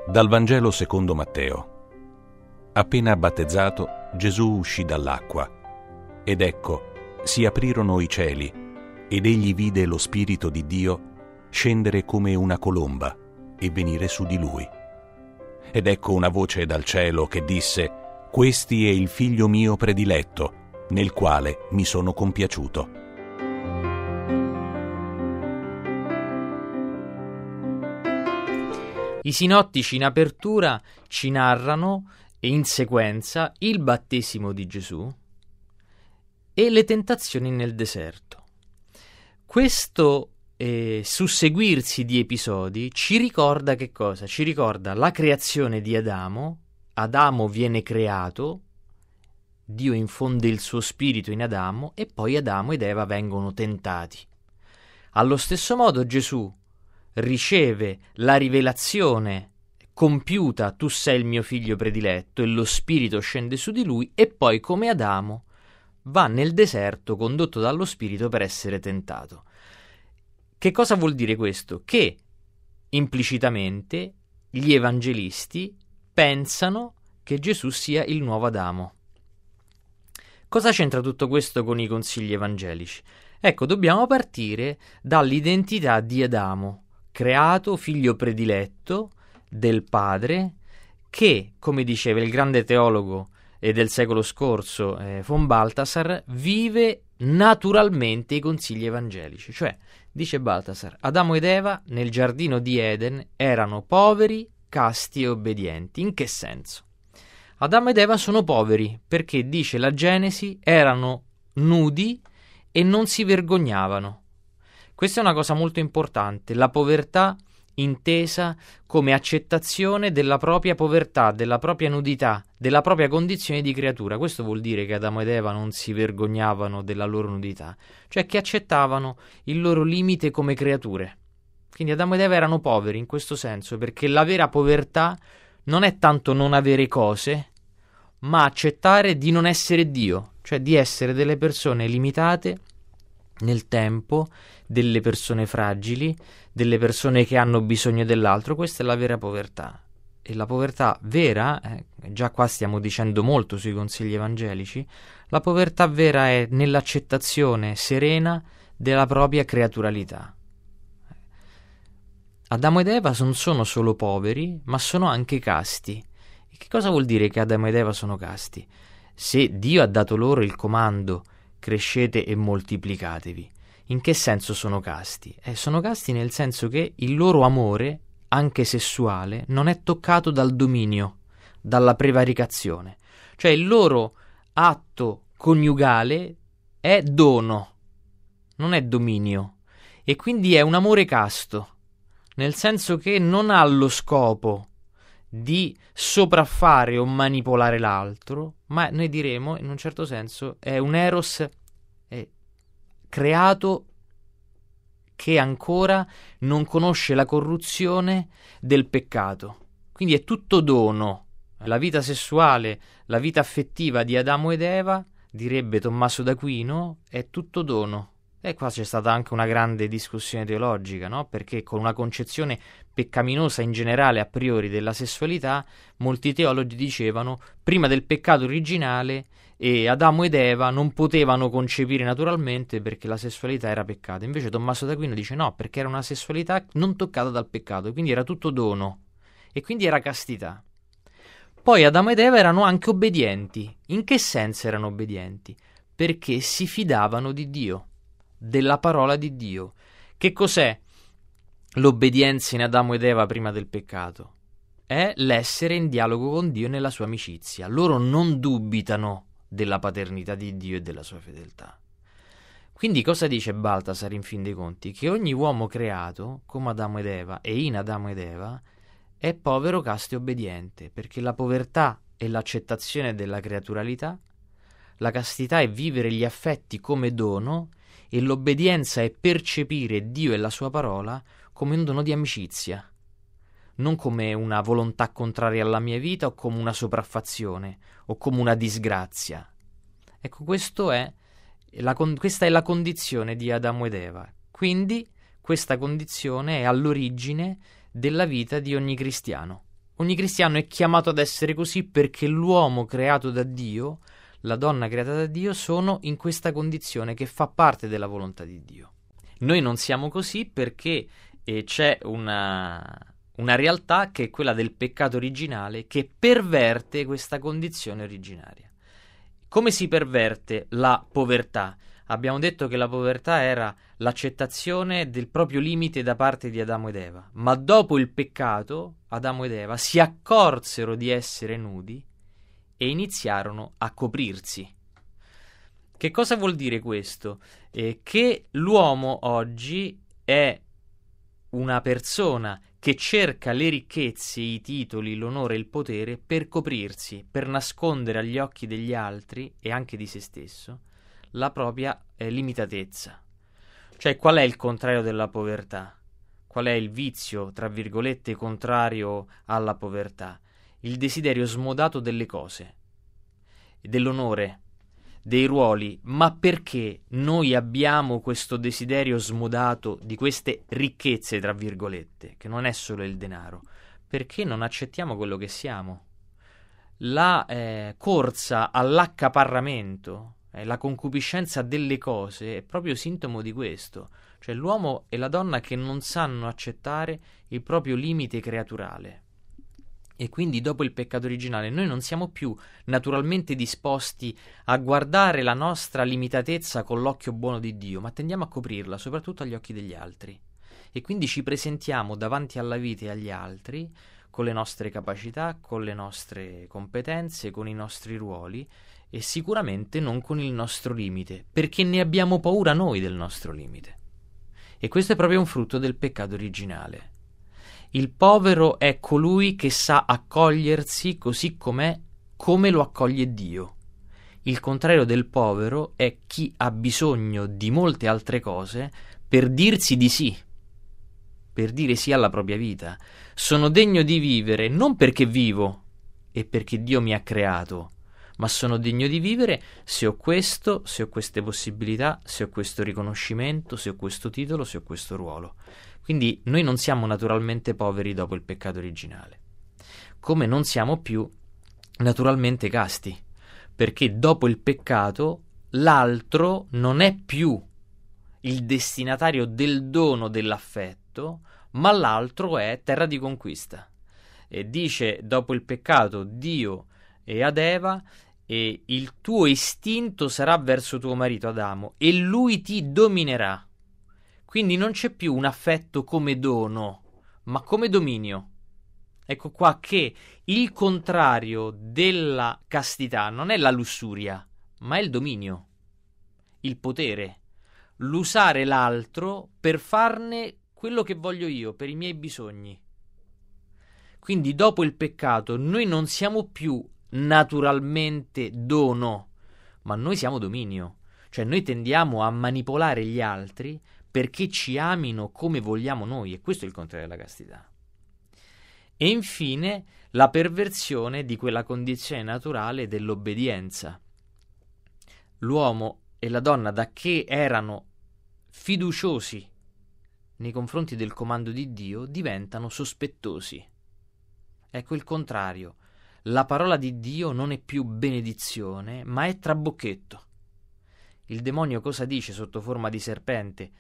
Dal Vangelo secondo Matteo. Appena battezzato, Gesù uscì dall'acqua, ed ecco, si aprirono i cieli, ed egli vide lo Spirito di Dio scendere come una colomba e venire su di lui. Ed ecco una voce dal cielo che disse: «Questi è il Figlio mio prediletto, nel quale mi sono compiaciuto». I sinottici in apertura ci narrano in sequenza il battesimo di Gesù e le tentazioni nel deserto. Questo susseguirsi di episodi ci ricorda che cosa? Ci ricorda la creazione di Adamo. Adamo viene creato, Dio infonde il suo spirito in Adamo e poi Adamo ed Eva vengono tentati. Allo stesso modo Gesù riceve la rivelazione compiuta: tu sei il mio figlio prediletto, e lo spirito scende su di lui, e poi come Adamo va nel deserto condotto dallo spirito per essere tentato. Che cosa vuol dire questo? Che implicitamente gli evangelisti pensano che Gesù sia il nuovo Adamo. Cosa c'entra tutto questo con i consigli evangelici? Ecco, dobbiamo partire dall'identità di Adamo, creato figlio prediletto del padre, che, come diceva il grande teologo del secolo scorso von Balthasar, vive naturalmente i consigli evangelici. Cioè, dice Balthasar, Adamo ed Eva nel giardino di Eden erano poveri, casti e obbedienti. In che senso? Adamo ed Eva sono poveri perché, dice la Genesi, erano nudi e non si vergognavano. Questa è una cosa molto importante, la povertà intesa come accettazione della propria povertà, della propria nudità, della propria condizione di creatura. Questo vuol dire che Adamo ed Eva non si vergognavano della loro nudità, cioè che accettavano il loro limite come creature. Quindi Adamo ed Eva erano poveri in questo senso, perché la vera povertà non è tanto non avere cose, ma accettare di non essere Dio, cioè di essere delle persone limitate nel tempo, delle persone fragili, delle persone che hanno bisogno dell'altro. Questa è la vera povertà. E la povertà vera, già qua stiamo dicendo molto sui consigli evangelici, la povertà vera è nell'accettazione serena della propria creaturalità. Adamo ed Eva non sono solo poveri, ma sono anche casti. E che cosa vuol dire che Adamo ed Eva sono casti? Se Dio ha dato loro il comando crescete e moltiplicatevi, in che senso sono casti? Sono casti nel senso che il loro amore, anche sessuale, non è toccato dal dominio, dalla prevaricazione. Cioè il loro atto coniugale è dono, non è dominio, e quindi è un amore casto, nel senso che non ha lo scopo di sopraffare o manipolare l'altro, ma noi diremo, in un certo senso, è un eros creato che ancora non conosce la corruzione del peccato. Quindi è tutto dono. La vita sessuale, la vita affettiva di Adamo ed Eva, direbbe Tommaso d'Aquino, è tutto dono. E qua c'è stata anche una grande discussione teologica, no? Perché con una concezione peccaminosa in generale a priori della sessualità, molti teologi dicevano prima del peccato originale Adamo ed Eva non potevano concepire naturalmente perché la sessualità era peccato. Invece Tommaso d'Aquino dice no, perché era una sessualità non toccata dal peccato, quindi era tutto dono e quindi era castità. Poi Adamo ed Eva erano anche obbedienti. In che senso erano obbedienti? Perché si fidavano di Dio, della parola di Dio. Che cos'è l'obbedienza in Adamo ed Eva prima del peccato? È l'essere in dialogo con Dio nella sua amicizia. Loro non dubitano della paternità di Dio e della sua fedeltà. Quindi cosa dice Balthasar in fin dei conti? Che ogni uomo creato, come Adamo ed Eva e in Adamo ed Eva, è povero, casto e obbediente, perché la povertà è l'accettazione della creaturalità, la castità è vivere gli affetti come dono, e l'obbedienza è percepire Dio e la sua parola come un dono di amicizia, non come una volontà contraria alla mia vita o come una sopraffazione o come una disgrazia. Ecco, questa è la condizione di Adamo ed Eva. Quindi questa condizione è all'origine della vita di ogni cristiano. Ogni cristiano è chiamato ad essere così perché l'uomo creato da Dio, la donna creata da Dio, sono in questa condizione che fa parte della volontà di Dio. Noi non siamo così perché c'è una realtà che è quella del peccato originale che perverte questa condizione originaria. Come si perverte la povertà? Abbiamo detto che la povertà era l'accettazione del proprio limite da parte di Adamo ed Eva, ma dopo il peccato Adamo ed Eva si accorsero di essere nudi e iniziarono a coprirsi. Che cosa vuol dire questo? Che l'uomo oggi è una persona che cerca le ricchezze, i titoli, l'onore e il potere per coprirsi, per nascondere agli occhi degli altri e anche di se stesso la propria limitatezza. Cioè, qual è il contrario della povertà? Qual è il vizio, tra virgolette, contrario alla povertà? Il desiderio smodato delle cose, dell'onore, dei ruoli. Ma perché noi abbiamo questo desiderio smodato di queste ricchezze, tra virgolette, che non è solo il denaro? Perché non accettiamo quello che siamo. La corsa all'accaparramento, la concupiscenza delle cose è proprio sintomo di questo. Cioè l'uomo e la donna che non sanno accettare il proprio limite creaturale. E quindi dopo il peccato originale noi non siamo più naturalmente disposti a guardare la nostra limitatezza con l'occhio buono di Dio, ma tendiamo a coprirla, soprattutto agli occhi degli altri. E quindi ci presentiamo davanti alla vita e agli altri con le nostre capacità, con le nostre competenze, con i nostri ruoli e sicuramente non con il nostro limite, perché ne abbiamo paura noi del nostro limite. E questo è proprio un frutto del peccato originale. Il povero è colui che sa accogliersi così com'è, come lo accoglie Dio. Il contrario del povero è chi ha bisogno di molte altre cose per dirsi di sì, per dire sì alla propria vita. Sono degno di vivere non perché vivo e perché Dio mi ha creato, ma sono degno di vivere se ho questo, se ho queste possibilità, se ho questo riconoscimento, se ho questo titolo, se ho questo ruolo. Quindi noi non siamo naturalmente poveri dopo il peccato originale, come non siamo più naturalmente casti, perché dopo il peccato l'altro non è più il destinatario del dono dell'affetto, ma l'altro è terra di conquista. E dice dopo il peccato Dio e ad Eva: e il tuo istinto sarà verso tuo marito Adamo e lui ti dominerà. Quindi non c'è più un affetto come dono, ma come dominio. Ecco qua che il contrario della castità non è la lussuria, ma è il dominio, il potere, l'usare l'altro per farne quello che voglio io, per i miei bisogni. Quindi dopo il peccato noi non siamo più naturalmente dono, ma noi siamo dominio. Cioè noi tendiamo a manipolare gli altri perché ci amino come vogliamo noi, e questo è il contrario della castità. E infine la perversione di quella condizione naturale dell'obbedienza. L'uomo e la donna, da che erano fiduciosi nei confronti del comando di Dio, diventano sospettosi. Ecco il contrario. La parola di Dio non è più benedizione, ma è trabocchetto. Il demonio cosa dice sotto forma di serpente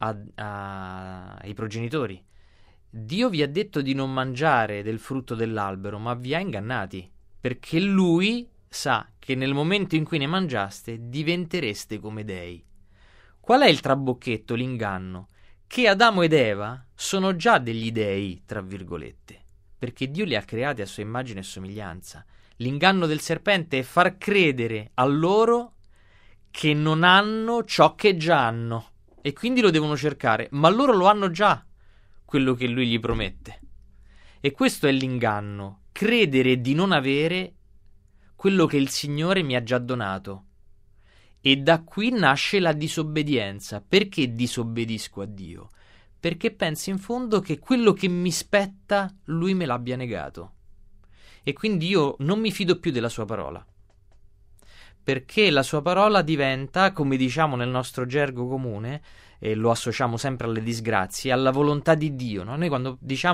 ai progenitori? Dio vi ha detto di non mangiare del frutto dell'albero, ma vi ha ingannati, perché lui sa che nel momento in cui ne mangiaste diventereste come dei. Qual è il trabocchetto, l'inganno? Che Adamo ed Eva sono già degli dei, tra virgolette, perché Dio li ha creati a sua immagine e somiglianza. L'inganno del serpente è far credere a loro che non hanno ciò che già hanno e quindi lo devono cercare, ma loro lo hanno già, quello che lui gli promette. E questo è l'inganno, credere di non avere quello che il Signore mi ha già donato. E da qui nasce la disobbedienza. Perché disobbedisco a Dio? Perché penso in fondo che quello che mi spetta lui me l'abbia negato. E quindi io non mi fido più della sua parola. Perché la sua parola diventa, come diciamo nel nostro gergo comune, e lo associamo sempre alle disgrazie, alla volontà di Dio, no? Noi quando diciamo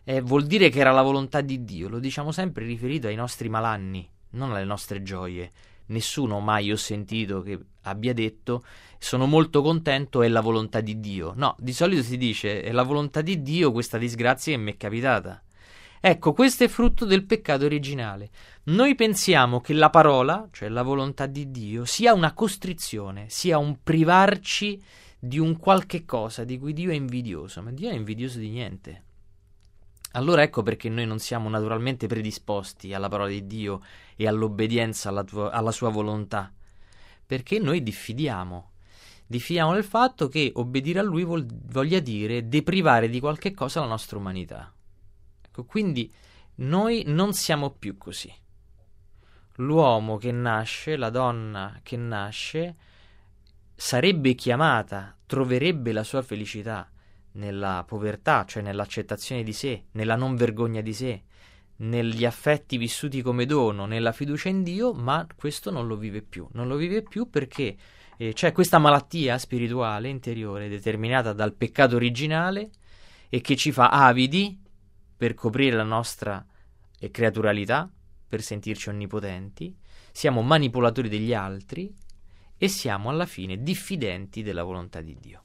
vuol dire che era la volontà di Dio. Lo diciamo sempre riferito ai nostri malanni, non alle nostre gioie. Nessuno mai ho sentito che abbia detto sono molto contento, è la volontà di Dio. No, di solito si dice è la volontà di Dio questa disgrazia che mi è capitata. Ecco, questo è frutto del peccato originale. Noi pensiamo che la parola, cioè la volontà di Dio, sia una costrizione, sia un privarci di un qualche cosa di cui Dio è invidioso, ma Dio è invidioso di niente. Allora ecco perché noi non siamo naturalmente predisposti alla parola di Dio e all'obbedienza alla sua volontà, perché noi diffidiamo del fatto che obbedire a Lui voglia dire deprivare di qualche cosa la nostra umanità. Ecco, quindi noi non siamo più così. L'uomo che nasce, la donna che nasce, sarebbe chiamata, troverebbe la sua felicità nella povertà, cioè nell'accettazione di sé, nella non vergogna di sé, negli affetti vissuti come dono, nella fiducia in Dio, ma questo non lo vive più. Non lo vive più perché c'è questa malattia spirituale interiore determinata dal peccato originale e che ci fa avidi per coprire la nostra creaturalità, per sentirci onnipotenti, siamo manipolatori degli altri e siamo alla fine diffidenti della volontà di Dio.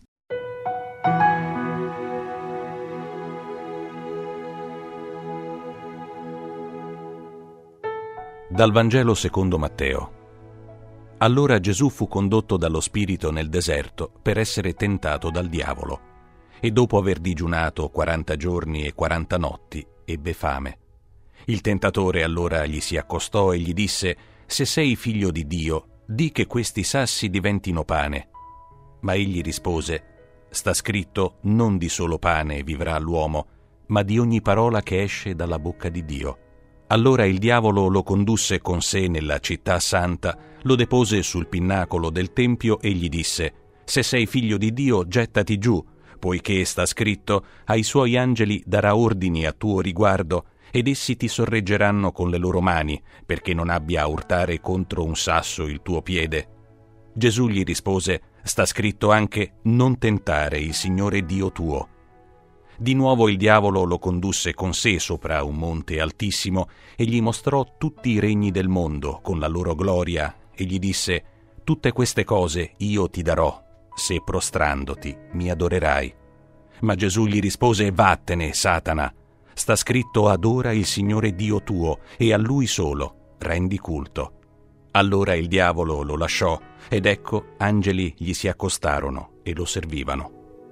Dal Vangelo secondo Matteo. Allora Gesù fu condotto dallo Spirito nel deserto per essere tentato dal diavolo, e dopo aver digiunato 40 giorni e 40 notti ebbe fame. Il tentatore allora gli si accostò e gli disse: «Se sei figlio di Dio, di che questi sassi diventino pane». Ma egli rispose: «Sta scritto, non di solo pane vivrà l'uomo, ma di ogni parola che esce dalla bocca di Dio». Allora il diavolo lo condusse con sé nella città santa, lo depose sul pinnacolo del tempio e gli disse: «Se sei figlio di Dio, gettati giù, poiché sta scritto, ai suoi angeli darà ordini a tuo riguardo, ed essi ti sorreggeranno con le loro mani, perché non abbia a urtare contro un sasso il tuo piede». Gesù gli rispose: «Sta scritto anche, non tentare il Signore Dio tuo». Di nuovo il diavolo lo condusse con sé sopra un monte altissimo e gli mostrò tutti i regni del mondo con la loro gloria e gli disse: «Tutte queste cose io ti darò, se prostrandoti mi adorerai». Ma Gesù gli rispose: «Vattene, Satana, sta scritto, adora il Signore Dio tuo e a Lui solo rendi culto». Allora il diavolo lo lasciò ed ecco angeli gli si accostarono e lo servivano.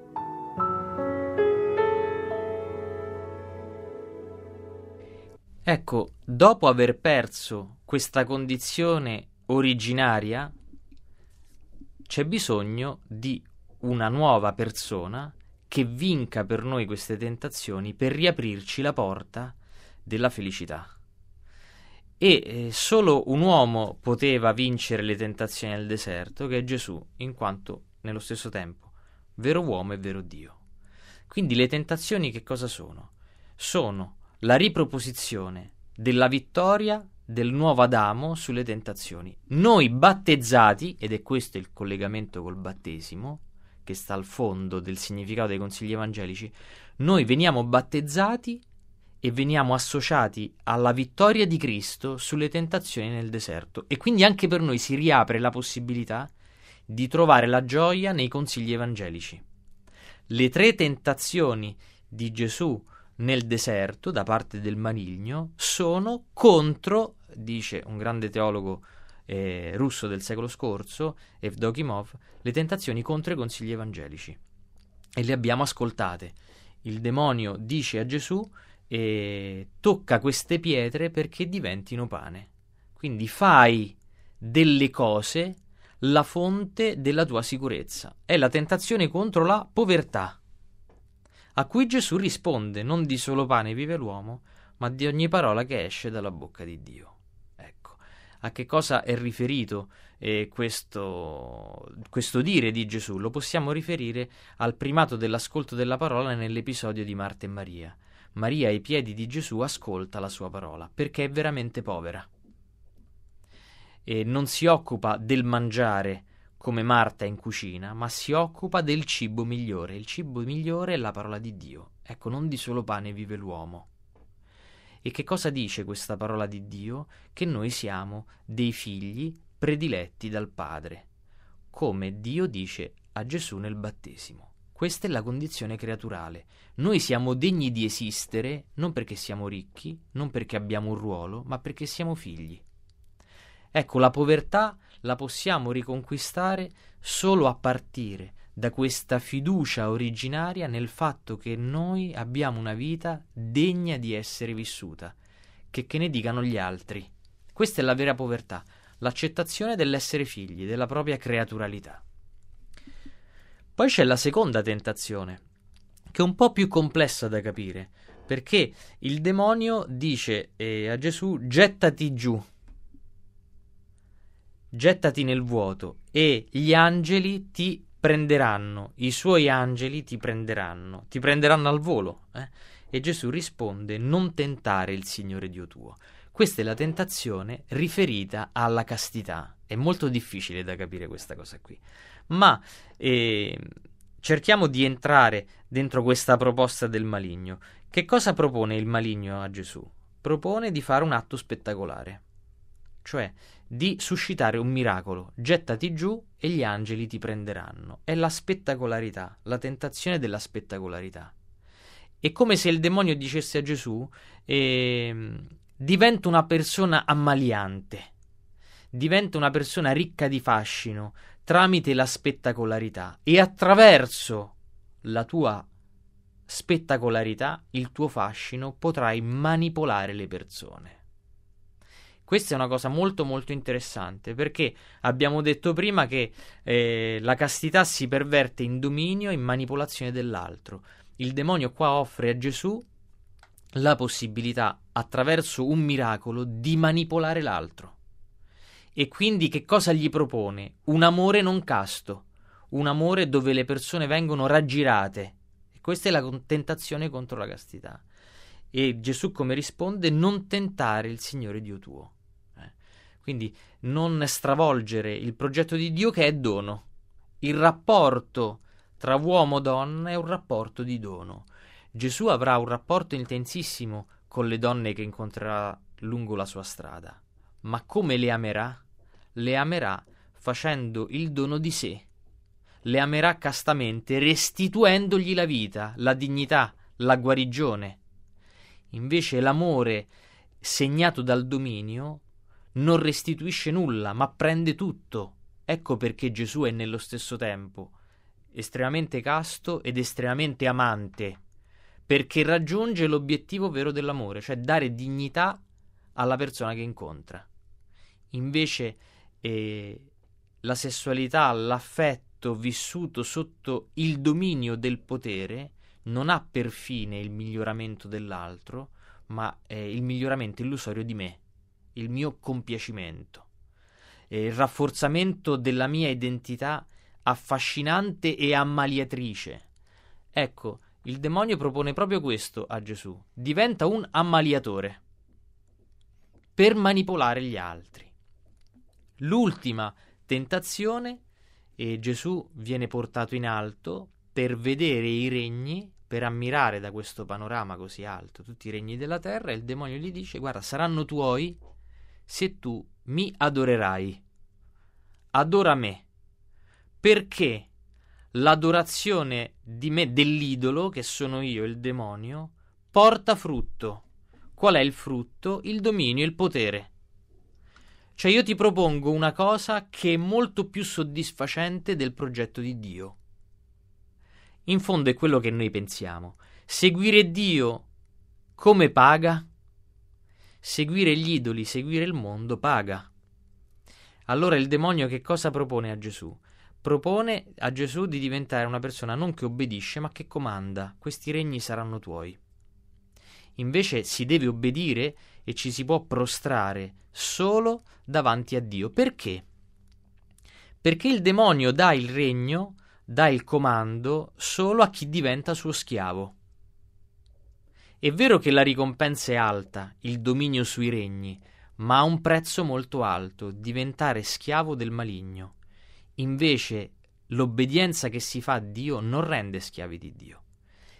Ecco, dopo aver perso questa condizione originaria, c'è bisogno di una nuova persona che vinca per noi queste tentazioni per riaprirci la porta della felicità. E solo un uomo poteva vincere le tentazioni del deserto, che è Gesù, in quanto nello stesso tempo vero uomo e vero Dio. Quindi le tentazioni che cosa sono? Sono la riproposizione della vittoria del nuovo Adamo sulle tentazioni. Noi battezzati, ed è questo il collegamento col battesimo, che sta al fondo del significato dei consigli evangelici, noi veniamo battezzati e veniamo associati alla vittoria di Cristo sulle tentazioni nel deserto. E quindi anche per noi si riapre la possibilità di trovare la gioia nei consigli evangelici. Le 3 tentazioni di Gesù nel deserto da parte del maligno sono contro, dice un grande teologo russo del secolo scorso, Evdokimov, le tentazioni contro i consigli evangelici, e le abbiamo ascoltate. Il demonio dice a Gesù: tocca queste pietre perché diventino pane. Quindi fai delle cose la fonte della tua sicurezza. È la tentazione contro la povertà, a cui Gesù risponde: non di solo pane vive l'uomo, ma di ogni parola che esce dalla bocca di Dio. Ecco, a che cosa è riferito questo dire di Gesù? Lo possiamo riferire al primato dell'ascolto della parola nell'episodio di Marta e Maria. Maria ai piedi di Gesù ascolta la sua parola, perché è veramente povera. E non si occupa del mangiare come Marta in cucina, ma si occupa del cibo migliore. Il cibo migliore è la parola di Dio. Ecco, non di solo pane vive l'uomo. E che cosa dice questa parola di Dio? Che noi siamo dei figli prediletti dal Padre, come Dio dice a Gesù nel battesimo. Questa è la condizione creaturale. Noi siamo degni di esistere non perché siamo ricchi, non perché abbiamo un ruolo, ma perché siamo figli. Ecco, la povertà la possiamo riconquistare solo a partire da questa fiducia originaria nel fatto che noi abbiamo una vita degna di essere vissuta, che ne dicano gli altri. Questa è la vera povertà, l'accettazione dell'essere figli, della propria creaturalità. Poi c'è la seconda tentazione, che è un po' più complessa da capire, perché il demonio dice a Gesù: gettati giù, gettati nel vuoto e gli angeli ti prenderanno, i suoi angeli ti prenderanno al volo. E Gesù risponde: non tentare il Signore Dio tuo. Questa è la tentazione riferita alla castità. È molto difficile da capire questa cosa qui, ma cerchiamo di entrare dentro questa proposta del maligno. Che cosa propone il maligno a Gesù? Propone di fare un atto spettacolare, cioè di suscitare un miracolo. Gettati giù e gli angeli ti prenderanno. È la spettacolarità, la tentazione della spettacolarità. È come se il demonio dicesse a Gesù: diventa una persona ammaliante, diventa una persona ricca di fascino tramite la spettacolarità, e attraverso la tua spettacolarità, il tuo fascino, potrai manipolare le persone. Questa è una cosa molto molto interessante, perché abbiamo detto prima che la castità si perverte in dominio e in manipolazione dell'altro. Il demonio qua offre a Gesù la possibilità, attraverso un miracolo, di manipolare l'altro. E quindi che cosa gli propone? Un amore non casto, un amore dove le persone vengono raggirate. E questa è la tentazione contro la castità. E Gesù come risponde? Non tentare il Signore Dio tuo. Quindi non stravolgere il progetto di Dio, che è dono. Il rapporto tra uomo e donna è un rapporto di dono. Gesù avrà un rapporto intensissimo con le donne che incontrerà lungo la sua strada. Ma come le amerà? Le amerà facendo il dono di sé. Le amerà castamente, restituendogli la vita, la dignità, la guarigione. Invece l'amore segnato dal dominio non restituisce nulla, ma prende tutto. Ecco perché Gesù è nello stesso tempo estremamente casto ed estremamente amante, perché raggiunge l'obiettivo vero dell'amore, cioè dare dignità alla persona che incontra. Invece la sessualità, l'affetto vissuto sotto il dominio del potere non ha per fine il miglioramento dell'altro, ma è il miglioramento illusorio di me, il mio compiacimento, il rafforzamento della mia identità affascinante e ammaliatrice. Ecco, il demonio propone proprio questo a Gesù: diventa un ammaliatore per manipolare gli altri. L'ultima tentazione, e Gesù viene portato in alto per vedere i regni, per ammirare da questo panorama così alto tutti i regni della terra, e il demonio gli dice: guarda, saranno tuoi se tu mi adorerai. Adora me, perché l'adorazione di me, dell'idolo, che sono io, il demonio, porta frutto. Qual è il frutto? Il dominio, il potere. Cioè io ti propongo una cosa che è molto più soddisfacente del progetto di Dio. In fondo è quello che noi pensiamo. Seguire Dio come paga? Seguire gli idoli, seguire il mondo paga. Allora il demonio che cosa propone a Gesù? Propone a Gesù di diventare una persona non che obbedisce, ma che comanda. Questi regni saranno tuoi. Invece si deve obbedire e ci si può prostrare solo davanti a Dio. Perché? Perché il demonio dà il regno, dà il comando solo a chi diventa suo schiavo. È vero che la ricompensa è alta, il dominio sui regni, ma ha un prezzo molto alto: diventare schiavo del maligno. Invece l'obbedienza che si fa a Dio non rende schiavi di Dio.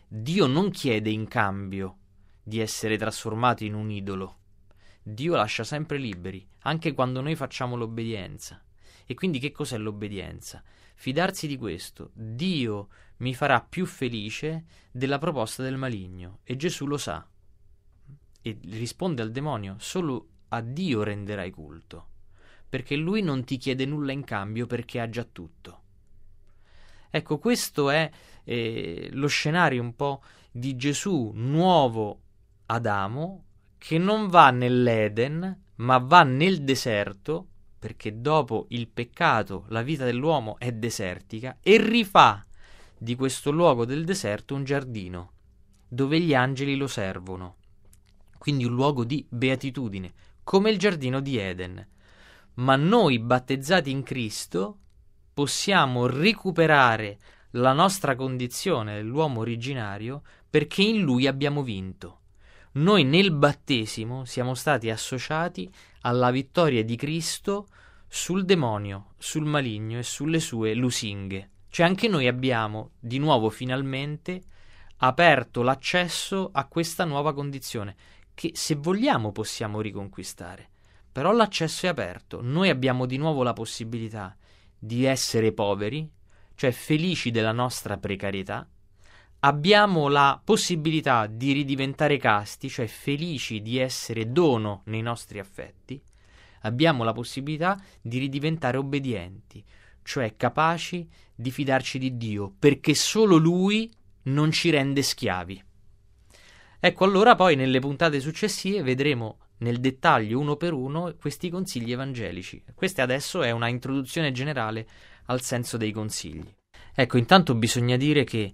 Dio non chiede in cambio di essere trasformati in un idolo. Dio lascia sempre liberi, anche quando noi facciamo l'obbedienza. E quindi che cos'è l'obbedienza? Fidarsi di questo. Dio mi farà più felice della proposta del maligno, e Gesù lo sa. E risponde al demonio: solo a Dio renderai culto, perché Lui non ti chiede nulla in cambio, perché ha già tutto. Ecco, questo è lo scenario un po' di Gesù, nuovo Adamo, che non va nell'Eden, ma va nel deserto, perché dopo il peccato la vita dell'uomo è desertica, e rifà di questo luogo del deserto un giardino, dove gli angeli lo servono. Quindi un luogo di beatitudine, come il giardino di Eden. Ma noi, battezzati in Cristo, possiamo recuperare la nostra condizione dell'uomo originario, perché in Lui abbiamo vinto. Noi nel battesimo siamo stati associati alla vittoria di Cristo sul demonio, sul maligno e sulle sue lusinghe. Cioè anche noi abbiamo di nuovo finalmente aperto l'accesso a questa nuova condizione, che se vogliamo possiamo riconquistare. Però l'accesso è aperto. Noi abbiamo di nuovo la possibilità di essere poveri, cioè felici della nostra precarietà. Abbiamo la possibilità di ridiventare casti, cioè felici di essere dono nei nostri affetti. Abbiamo la possibilità di ridiventare obbedienti, cioè capaci di fidarci di Dio, perché solo Lui non ci rende schiavi. Ecco, allora poi nelle puntate successive vedremo nel dettaglio, uno per uno, questi consigli evangelici. Questa adesso è una introduzione generale al senso dei consigli. Ecco, intanto bisogna dire che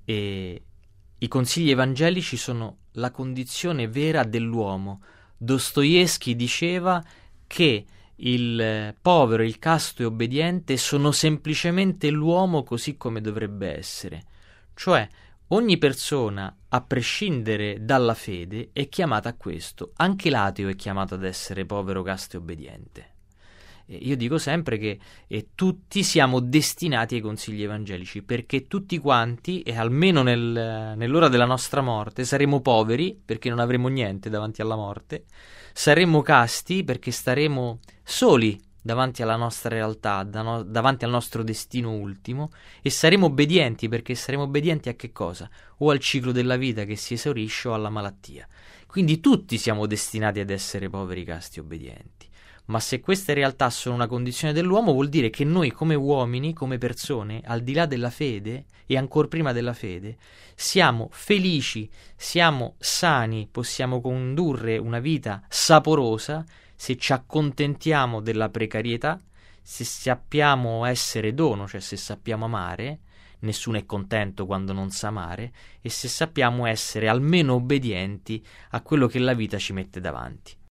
i consigli evangelici sono la condizione vera dell'uomo. Dostoevskij diceva che il povero, il casto e obbediente sono semplicemente l'uomo così come dovrebbe essere. Cioè, ogni persona, a prescindere dalla fede, è chiamata a questo. Anche l'ateo è chiamato ad essere povero, casto e obbediente. Io dico sempre che tutti siamo destinati ai consigli evangelici, perché tutti quanti, e almeno nell'ora della nostra morte, saremo poveri, perché non avremo niente davanti alla morte, saremo casti, perché staremo soli davanti alla nostra realtà, davanti al nostro destino ultimo, e saremo obbedienti, perché saremo obbedienti a che cosa? O al ciclo della vita che si esaurisce o alla malattia. Quindi tutti siamo destinati ad essere poveri, casti e obbedienti. Ma se queste realtà sono una condizione dell'uomo, vuol dire che noi come uomini, come persone, al di là della fede e ancor prima della fede, siamo felici, siamo sani, possiamo condurre una vita saporosa se ci accontentiamo della precarietà, se sappiamo essere dono, cioè se sappiamo amare, nessuno è contento quando non sa amare, e se sappiamo essere almeno obbedienti a quello che la vita ci mette davanti.